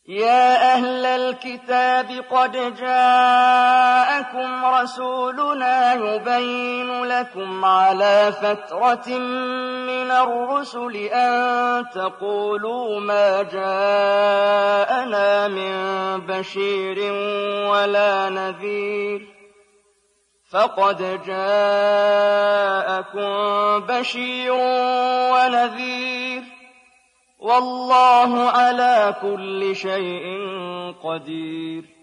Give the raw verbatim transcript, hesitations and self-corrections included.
يا أهل الكتاب قد جاءكم رسولنا يبين لكم على فترة من الرسل أن تقولوا ما جاءنا من بشير ولا نذير فقد جاءكم بشير ونذير والله على كل شيء قدير